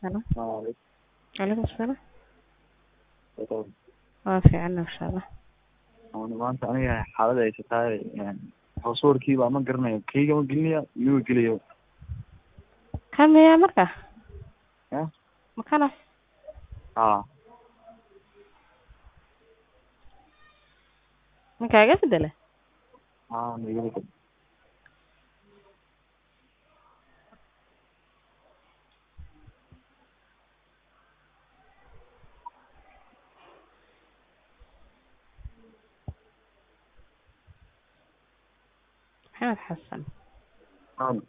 السلام. عليكم. عليكم السلام. طب وافي عنا إن شاء الله. أنا maanta aniga xaalad ay tahay hawswarkii baa ma garanayo kayga ma gelinayo miyuu geliyo كم يا مركة ya مكانه haa من كاجا بدله haa nigala محمد حسن.